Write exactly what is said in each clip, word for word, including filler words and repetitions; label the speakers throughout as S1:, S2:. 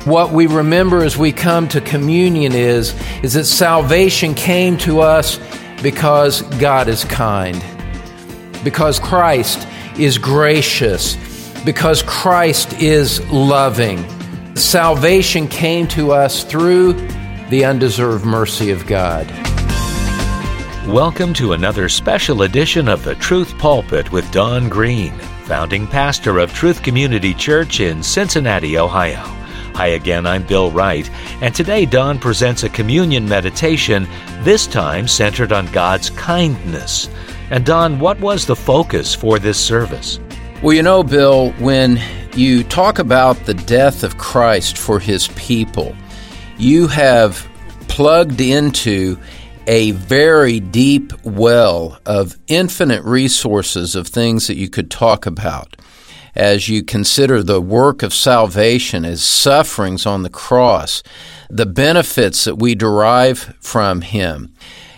S1: What we remember as we come to communion is, is that salvation came to us because God is kind, because Christ is gracious, because Christ is loving. Salvation came to us through the undeserved mercy of God.
S2: Welcome to another special edition of the Truth Pulpit with Don Green, founding pastor of Truth Community Church in Cincinnati, Ohio. Hi again, I'm Bill Wright, and today Don presents a communion meditation, this time centered on God's kindness. And Don, what was the focus for this service?
S1: Well, you know, Bill, when you talk about the death of Christ for His people, you have plugged into a very deep well of infinite resources of things that you could talk about as you consider the work of salvation as sufferings on the cross, the benefits that we derive from Him.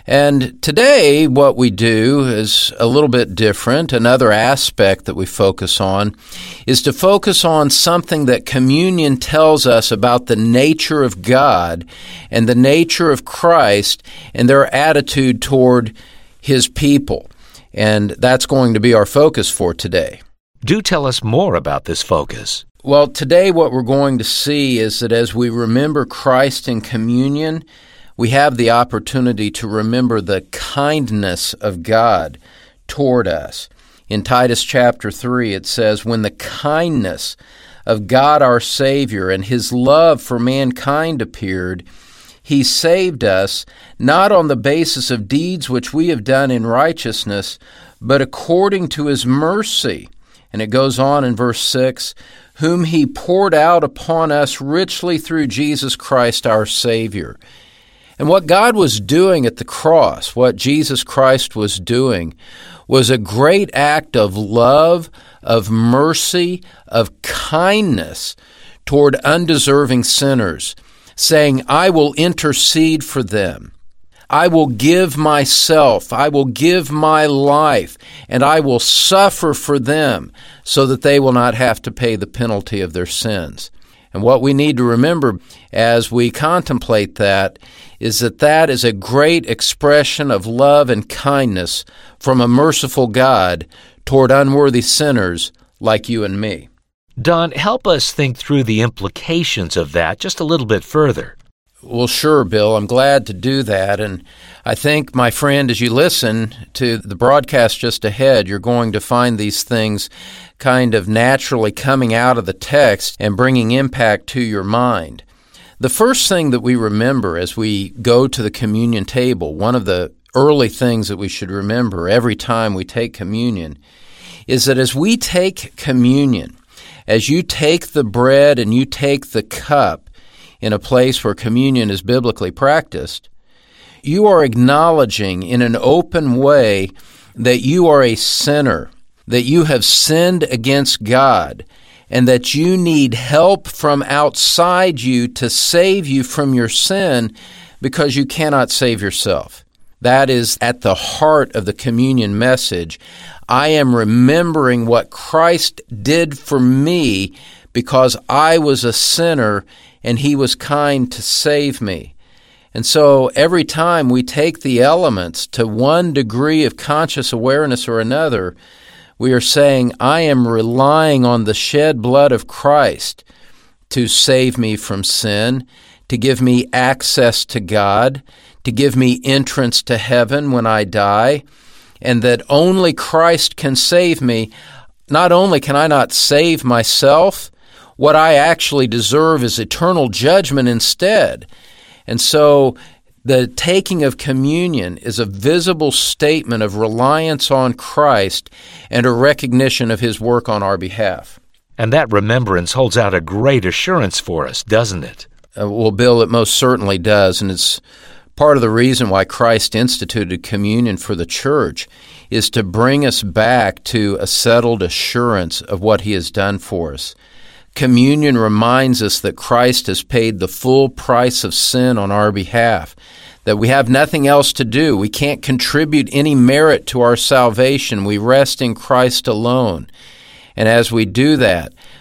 S1: And today, what we do is a little bit different. Another aspect that we focus on is to focus on something that communion tells us about the nature of God and the nature of Christ and their attitude toward His people. And that's going to be our focus for today.
S2: Do tell us more about this focus.
S1: Well, today what we're going to see is that as we remember Christ in communion, we have the opportunity to remember the kindness of God toward us. In Titus chapter three, it says, "When the kindness of God our Savior and His love for mankind appeared, He saved us, not on the basis of deeds which we have done in righteousness, but according to His mercy." And it goes on in verse six, "whom He poured out upon us richly through Jesus Christ our Savior." And what God was doing at the cross, what Jesus Christ was doing, was a great act of love, of mercy, of kindness toward undeserving sinners, saying, "I will intercede for them. I will give myself, I will give my life, and I will suffer for them so that they will not have to pay the penalty of their sins." And what we need to remember as we contemplate that is that that is a great expression of love and kindness from a merciful God toward unworthy sinners like you and me.
S2: Don, help us think through the implications of that just a little bit further.
S1: Well, sure, Bill. I'm glad to do that. And I think, my friend, as you listen to the broadcast just ahead, you're going to find these things kind of naturally coming out of the text and bringing impact to your mind. The first thing that we remember as we go to the communion table, one of the early things that we should remember every time we take communion, is that as we take communion, as you take the bread and you take the cup, in a place where communion is biblically practiced, you are acknowledging in an open way that you are a sinner, that you have sinned against God, and that you need help from outside you to save you from your sin because you cannot save yourself. That is at the heart of the communion message. I am remembering what Christ did for me because I was a sinner and He was kind to save me. And so every time we take the elements to one degree of conscious awareness or another, we are saying, I am relying on the shed blood of Christ to save me from sin, to give me access to God, to give me entrance to heaven when I die, and that only Christ can save me. Not only can I not save myself, what I actually deserve is eternal judgment instead. And so the taking of communion is a visible statement of reliance on Christ and a recognition of His work on our behalf.
S2: And that remembrance holds out a great assurance for us, doesn't it?
S1: Uh, well, Bill, it most certainly does, and it's part of the reason why Christ instituted communion for the church is to bring us back to a settled assurance of what He has done for us. Communion reminds us that Christ has paid the full price of sin on our behalf, that we have nothing else to do. We can't contribute any merit to our salvation. We rest in Christ alone. And as we do that,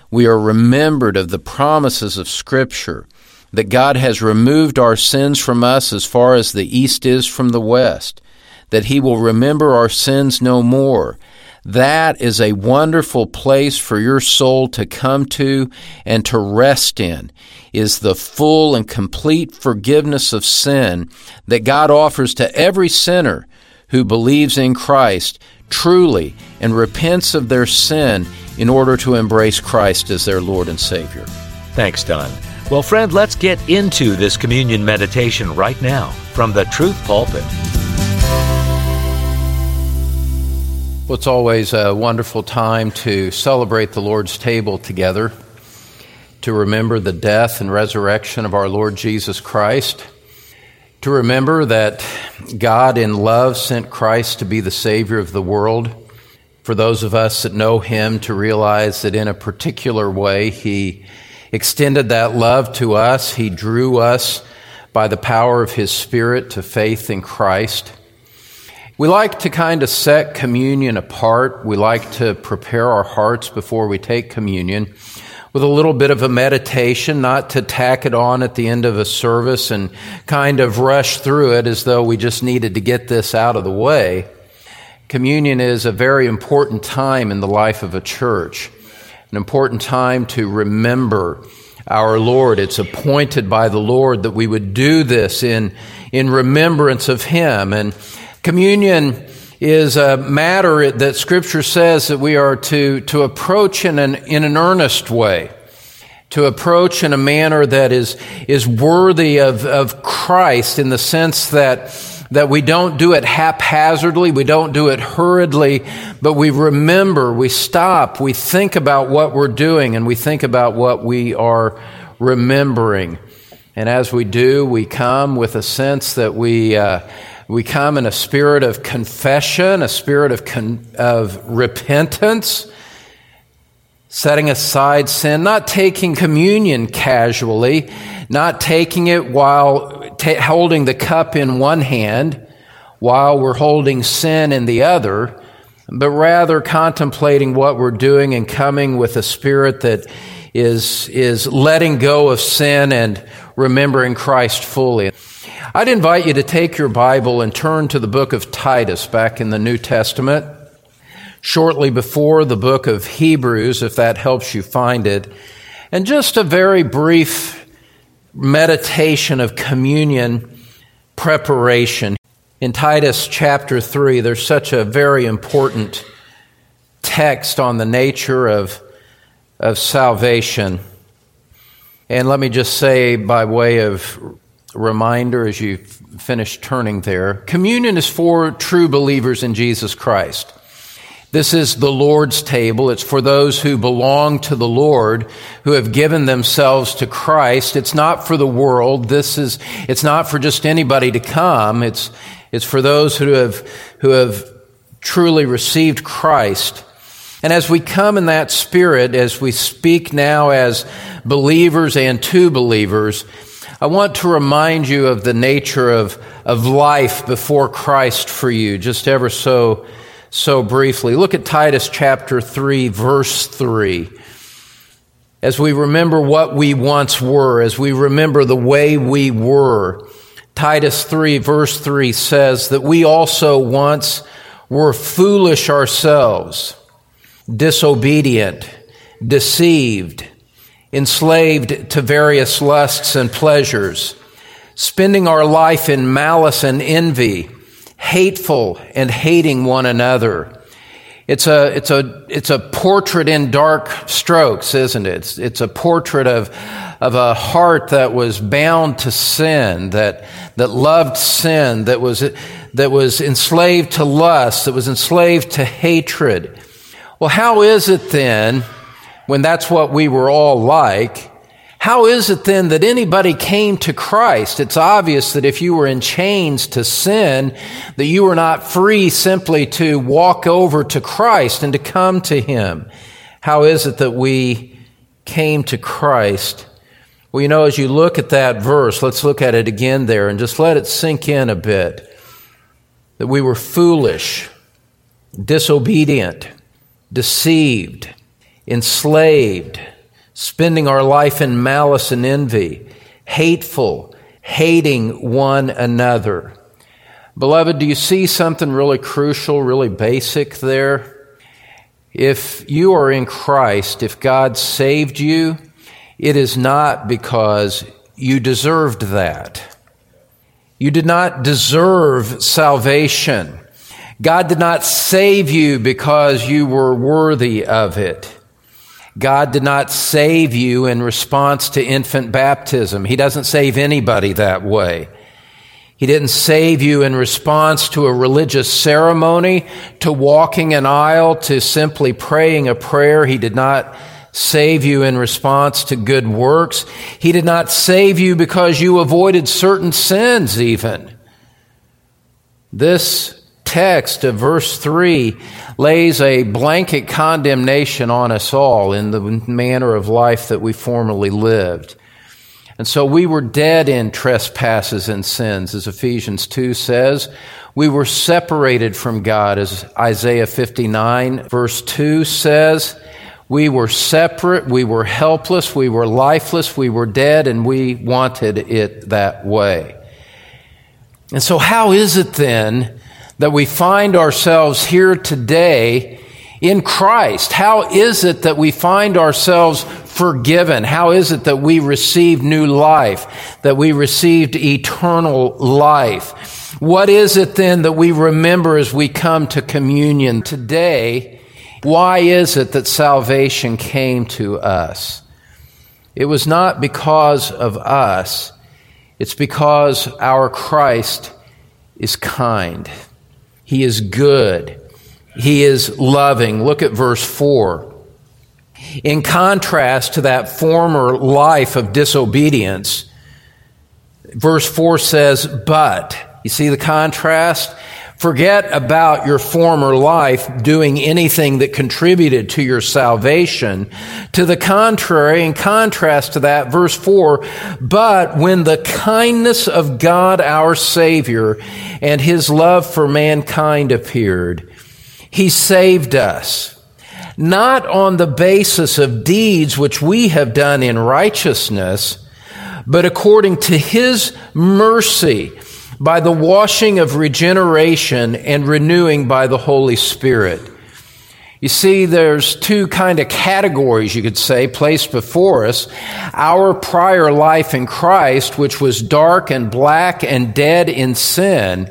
S1: we are remembered of the promises of Scripture, that God has removed our sins from us as far as the east is from the west, that He will remember our sins no more. That is a wonderful place for your soul to come to and to rest in, is the full and complete forgiveness of sin that God offers to every sinner who believes in Christ truly and repents of their sin in order to embrace Christ as their Lord and Savior.
S2: Thanks, Don. Well, friend, let's get into this communion meditation right now from the Truth Pulpit.
S1: Well, it's always a wonderful time to celebrate the Lord's table together, to remember the death and resurrection of our Lord Jesus Christ, to remember that God in love sent Christ to be the Savior of the world. For those of us that know Him, to realize that in a particular way He extended that love to us. He drew us by the power of His Spirit to faith in Christ. We like to kind of set communion apart. We like to prepare our hearts before we take communion with a little bit of a meditation, not to tack it on at the end of a service and kind of rush through it as though we just needed to get this out of the way. Communion is a very important time in the life of a church, an important time to remember our Lord. It's appointed by the Lord that we would do this in, in remembrance of Him. And communion is a matter that Scripture says that we are to, to approach in an, in an earnest way, to approach in a manner that is, is worthy of, of Christ, in the sense that that we don't do it haphazardly, we don't do it hurriedly, but we remember, we stop, we think about what we're doing, and we think about what we are remembering. And as we do, we come with a sense that we uh, we come in a spirit of confession, a spirit of con- of repentance, setting aside sin, not taking communion casually, not taking it while ta- holding the cup in one hand, while we're holding sin in the other, but rather contemplating what we're doing and coming with a spirit that is, is letting go of sin and remembering Christ fully. I'd invite you to take your Bible and turn to the book of Titus back in the New Testament, shortly before the book of Hebrews, if that helps you find it, and just a very brief meditation of communion preparation. In Titus chapter three, there's such a very important text on the nature of, of salvation. And let me just say, by way of reminder as you finish turning there, communion is for true believers in Jesus Christ. This is the Lord's table. It's for those who belong to the Lord, who have given themselves to Christ. It's not for the world. This is, it's not for just anybody to come. It's, it's for those who have, who have truly received Christ. And as we come in that spirit, as we speak now as believers and to believers, I want to remind you of the nature of, of life before Christ for you, just ever so So briefly. Look at Titus chapter three, verse three. As we remember what we once were, as we remember the way we were, Titus three, verse three says that we also once were foolish ourselves, disobedient, deceived, enslaved to various lusts and pleasures, spending our life in malice and envy, hateful and hating one another. It's a, it's a, it's a portrait in dark strokes, isn't it? It's, it's a portrait of, of a heart that was bound to sin, that, that loved sin, that was, that was enslaved to lust, that was enslaved to hatred. Well, how is it then, when that's what we were all like, how is it then that anybody came to Christ? It's obvious that if you were in chains to sin, that you were not free simply to walk over to Christ and to come to Him. How is it that we came to Christ? Well, you know, as you look at that verse, let's look at it again there and just let it sink in a bit. That we were foolish, disobedient, deceived, enslaved spending our life in malice and envy, hateful, hating one another. Beloved, do you see something really crucial, really basic there? If you are in Christ, if God saved you, it is not because you deserved that. You did not deserve salvation. God did not save you because you were worthy of it. God did not save you in response to infant baptism. He doesn't save anybody that way. He didn't save you in response to a religious ceremony, to walking an aisle, to simply praying a prayer. He did not save you in response to good works. He did not save you because you avoided certain sins even. This text of verse three lays a blanket condemnation on us all in the manner of life that we formerly lived. And so we were dead in trespasses and sins, as Ephesians two says. We were separated from God, as Isaiah fifty-nine verse two says. We were separate, we were helpless, we were lifeless, we were dead, and we wanted it that way. And so how is it then that we find ourselves here today in Christ? How is it that we find ourselves forgiven? How is it that we received new life, that we received eternal life? What is it then that we remember as we come to communion today? Why is it that salvation came to us? It was not because of us. It's because our Christ is kind. He is good. He is loving. Look at verse four. In contrast to that former life of disobedience, verse four says, but. You see the contrast? Forget about your former life doing anything that contributed to your salvation. To the contrary, in contrast to that, verse four, but when the kindness of God our Savior and His love for mankind appeared, He saved us, not on the basis of deeds which we have done in righteousness, but according to His mercy, by the washing of regeneration and renewing by the Holy Spirit. You see, there's two kind of categories, you could say, placed before us. Our prior life in Christ, which was dark and black and dead in sin,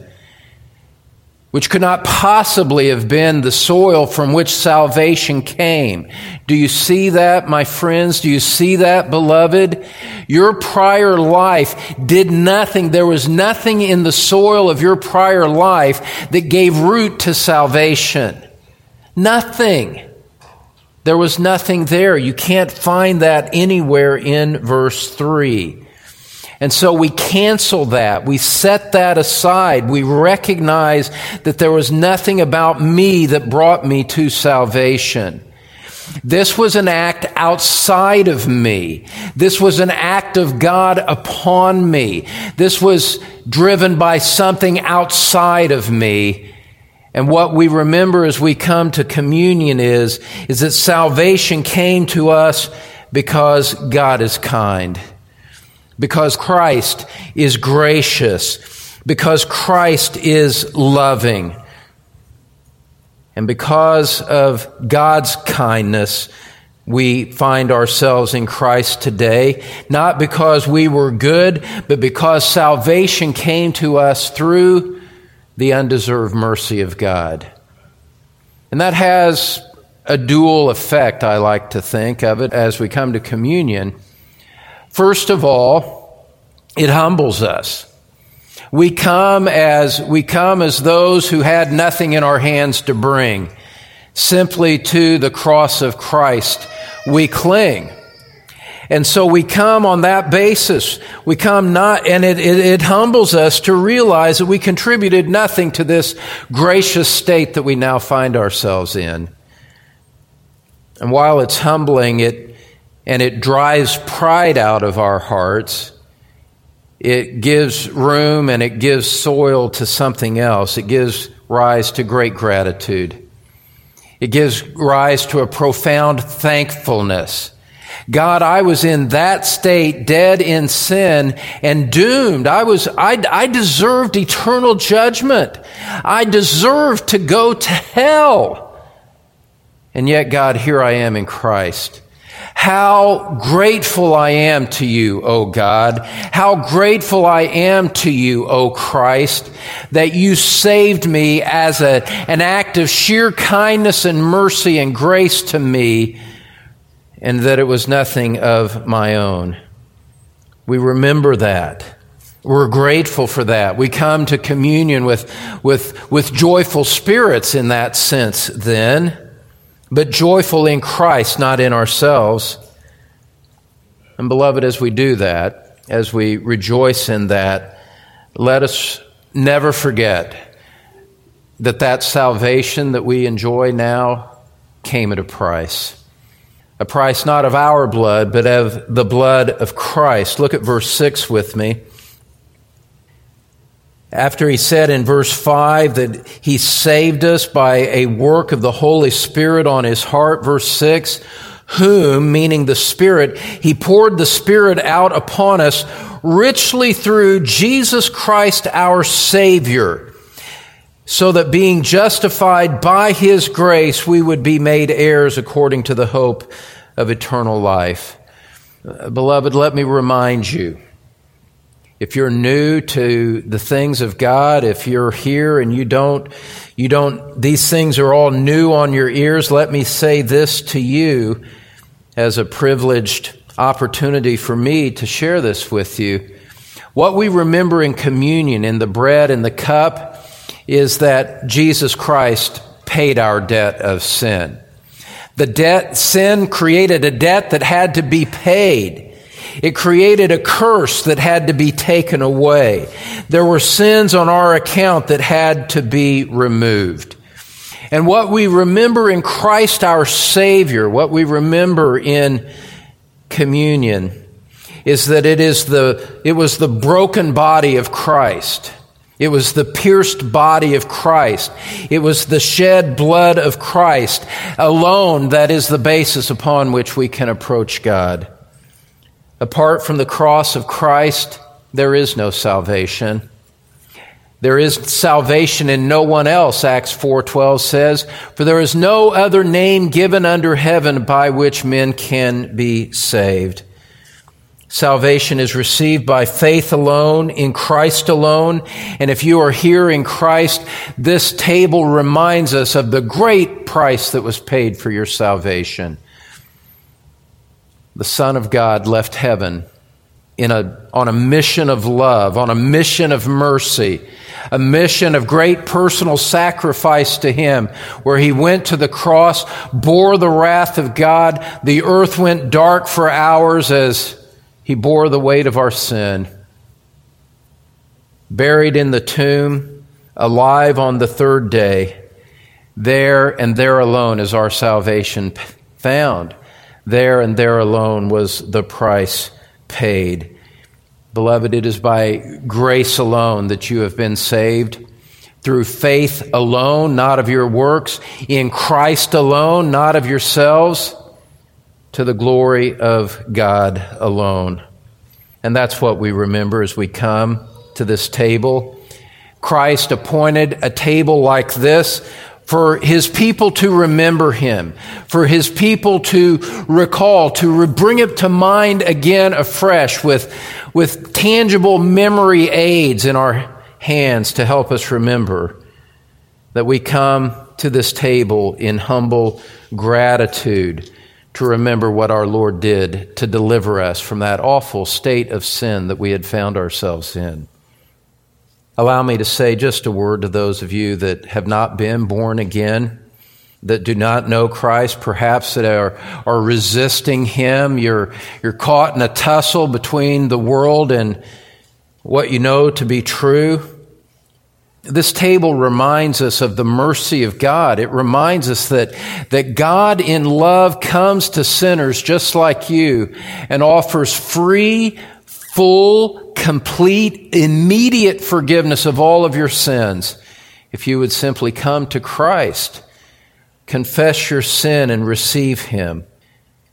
S1: which could not possibly have been the soil from which salvation came. Do you see that, my friends? Do you see that, beloved? Your prior life did nothing. There was nothing in the soil of your prior life that gave root to salvation. Nothing. There was nothing there. You can't find that anywhere in verse three. And so we cancel that. We set that aside. We recognize that there was nothing about me that brought me to salvation. This was an act outside of me. This was an act of God upon me. This was driven by something outside of me. And what we remember as we come to communion is, is that salvation came to us because God is kind. Because Christ is gracious, because Christ is loving, and because of God's kindness, we find ourselves in Christ today, not because we were good, but because salvation came to us through the undeserved mercy of God. And that has a dual effect, I like to think of it, as we come to communion. First of all, it humbles us. We come as we come as those who had nothing in our hands to bring. Simply to the cross of Christ we cling. And so we come on that basis. We come not, and it, it, it humbles us to realize that we contributed nothing to this gracious state that we now find ourselves in. And while it's humbling, it and it drives pride out of our hearts, it gives room and it gives soil to something else. It gives rise to great gratitude. It gives rise to a profound thankfulness. God, I was in that state, dead in sin and doomed. I was, I, I deserved eternal judgment. I deserved to go to hell. And yet, God, here I am in Christ. How grateful I am to you, O God. How grateful I am to you, O Christ, that you saved me as a, an act of sheer kindness and mercy and grace to me, and that it was nothing of my own. We remember that. We're grateful for that. We come to communion with, with, with joyful spirits in that sense then, but joyful in Christ, not in ourselves. And beloved, as we do that, as we rejoice in that, let us never forget that that salvation that we enjoy now came at a price. A price not of our blood, but of the blood of Christ. Look at verse six with me. After he said in verse five that he saved us by a work of the Holy Spirit on his heart, verse six, whom, meaning the Spirit, he poured the Spirit out upon us richly through Jesus Christ our Savior, so that being justified by his grace, we would be made heirs according to the hope of eternal life. Beloved, let me remind you, if you're new to the things of God, if you're here and you don't, you don't, these things are all new on your ears, let me say this to you as a privileged opportunity for me to share this with you. What we remember in communion, in the bread and the cup, is that Jesus Christ paid our debt of sin. The debt, sin created a debt that had to be paid. It created a curse that had to be taken away. There were sins on our account that had to be removed. And what we remember in Christ our Savior, what we remember in communion, is that it is the it was the broken body of Christ. It was the pierced body of Christ. It was the shed blood of Christ alone that is the basis upon which we can approach God. Apart from the cross of Christ, there is no salvation. There is salvation in no one else, Acts four twelve says, for there is no other name given under heaven by which men can be saved. Salvation is received by faith alone, in Christ alone. And if you are here in Christ, this table reminds us of the great price that was paid for your salvation. The Son of God left heaven in a, on a mission of love, on a mission of mercy, a mission of great personal sacrifice to him, where he went to the cross, bore the wrath of God. The earth went dark for hours as he bore the weight of our sin. Buried in the tomb, alive on the third day, there and there alone is our salvation found. There and there alone was the price paid. Beloved, it is by grace alone that you have been saved, through faith alone, not of your works, in Christ alone, not of yourselves, to the glory of God alone. And that's what we remember as we come to this table. Christ appointed a table like this for his people to remember him, for his people to recall, to re- bring it to mind again afresh with, with tangible memory aids in our hands to help us remember that we come to this table in humble gratitude to remember what our Lord did to deliver us from that awful state of sin that we had found ourselves in. Allow me to say just a word to those of you that have not been born again, that do not know Christ, perhaps that are, are resisting him. You're, you're caught in a tussle between the world and what you know to be true. This table reminds us of the mercy of God. It reminds us that, that God in love comes to sinners just like you and offers free, full, complete, immediate forgiveness of all of your sins if you would simply come to Christ, confess your sin and receive him.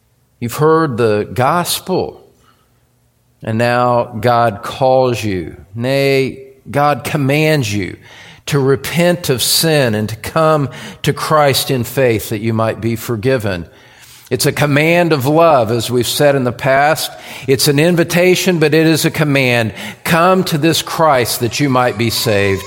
S1: You've heard the gospel, and now God calls you. Nay, God commands you to repent of sin and to come to Christ in faith that you might be forgiven. It's a command of love, as we've said in the past. It's an invitation, but it is a command. Come to this Christ that you might be saved.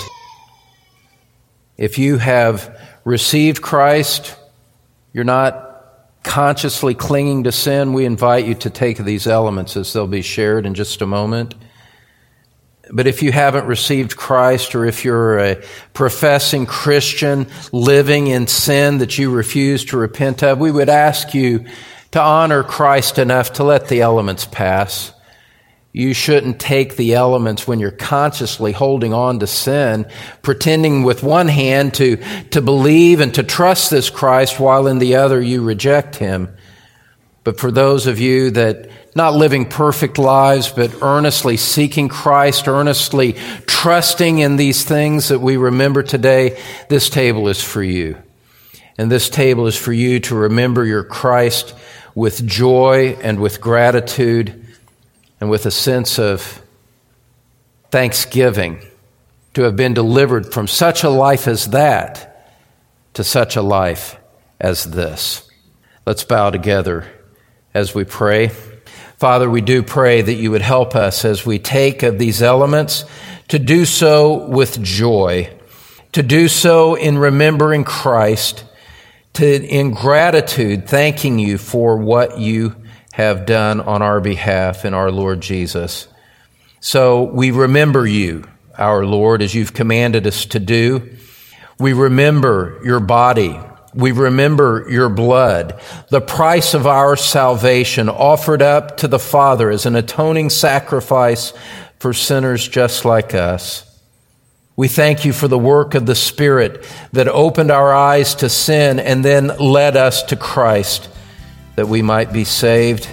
S1: If you have received Christ, you're not consciously clinging to sin, we invite you to take these elements as they'll be shared in just a moment. But if you haven't received Christ, or if you're a professing Christian living in sin that you refuse to repent of, we would ask you to honor Christ enough to let the elements pass. You shouldn't take the elements when you're consciously holding on to sin, pretending with one hand to, to believe and to trust this Christ, while in the other you reject him. But for those of you that not living perfect lives, but earnestly seeking Christ, earnestly trusting in these things that we remember today, this table is for you. And this table is for you to remember your Christ with joy and with gratitude and with a sense of thanksgiving to have been delivered from such a life as that to such a life as this. Let's bow together as we pray. Father, we do pray that you would help us as we take of these elements to do so with joy, to do so in remembering Christ, to in gratitude thanking you for what you have done on our behalf in our Lord Jesus. So we remember you, our Lord, as you've commanded us to do. We remember your body. We remember your blood, the price of our salvation offered up to the Father as an atoning sacrifice for sinners just like us. We thank you for the work of the Spirit that opened our eyes to sin and then led us to Christ that we might be saved.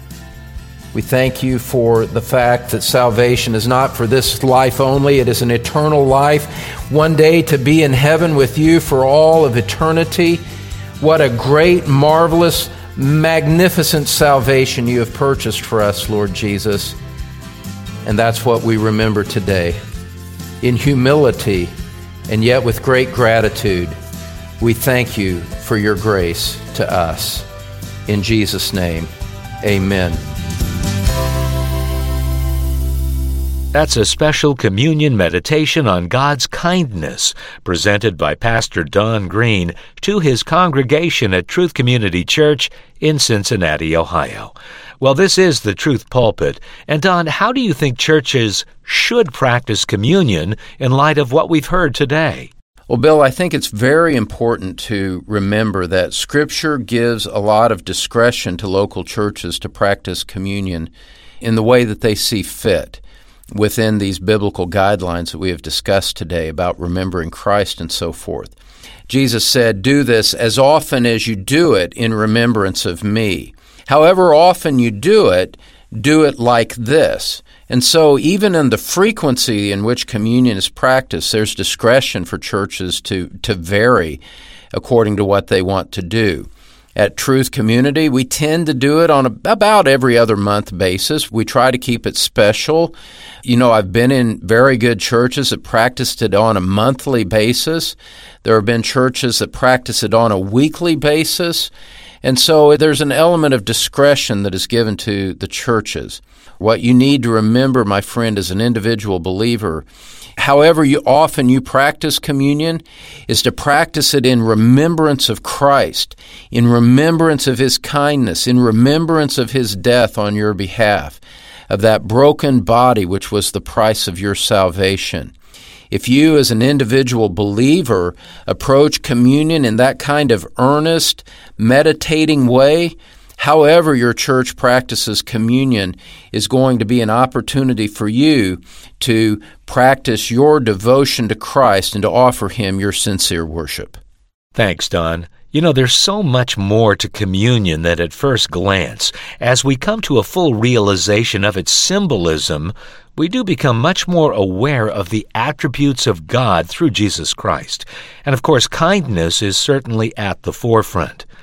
S1: We thank you for the fact that salvation is not for this life only. It is an eternal life, one day to be in heaven with you for all of eternity. What a great, marvelous, magnificent salvation you have purchased for us, Lord Jesus. And that's what we remember today. In humility and yet with great gratitude, we thank you for your grace to us. In Jesus' name, amen.
S2: That's a special communion meditation on God's kindness presented by Pastor Don Green to his congregation at Truth Community Church in Cincinnati, Ohio. Well, this is the Truth Pulpit. And Don, how do you think churches should practice communion in light of what we've heard today?
S1: Well, Bill, I think it's very important to remember that Scripture gives a lot of discretion to local churches to practice communion in the way that they see fit within these biblical guidelines that we have discussed today about remembering Christ and so forth. Jesus said, "Do this as often as you do it in remembrance of me." However often you do it, do it like this. And so even in the frequency in which communion is practiced, there's discretion for churches to, to vary according to what they want to do. At Truth Community, we tend to do it on a, about every other month basis. We try to keep it special. You know, I've been in very good churches that practiced it on a monthly basis. There have been churches that practice it on a weekly basis. And so there's an element of discretion that is given to the churches. What you need to remember, my friend, as an individual believer, however you often you practice communion, is to practice it in remembrance of Christ, in remembrance of His kindness, in remembrance of His death on your behalf, of that broken body which was the price of your salvation. If you as an individual believer approach communion in that kind of earnest, meditating way, however your church practices communion is going to be an opportunity for you to practice your devotion to Christ and to offer Him your sincere worship.
S2: Thanks, Don. You know, there's so much more to communion than at first glance. As we come to a full realization of its symbolism, we do become much more aware of the attributes of God through Jesus Christ. And of course, kindness is certainly at the forefront.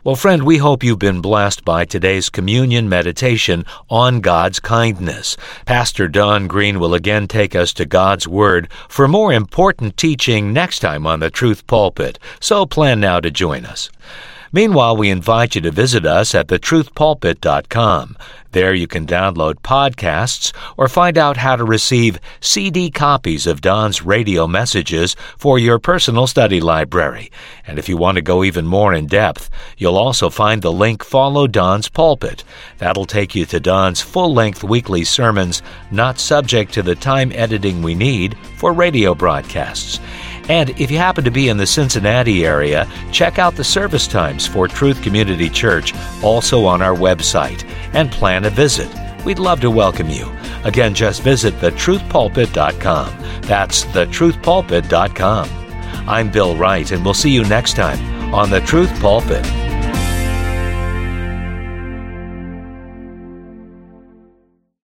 S2: Well, friend, we hope you've been blessed by today's communion meditation on God's kindness. Pastor Don Green will again take us to God's Word for more important teaching next time on the Truth Pulpit, so plan now to join us. Meanwhile, we invite you to visit us at the truth pulpit dot com. There you can download podcasts or find out how to receive C D copies of Don's radio messages for your personal study library. And if you want to go even more in depth, you'll also find the link Follow Don's Pulpit. That'll take you to Don's full-length weekly sermons, not subject to the time editing we need for radio broadcasts. And if you happen to be in the Cincinnati area, check out the service times for Truth Community Church, also on our website, and plan a visit. We'd love to welcome you. Again, just visit the truth pulpit dot com. That's the truth pulpit dot com. I'm Bill Wright, and we'll see you next time on the Truth Pulpit.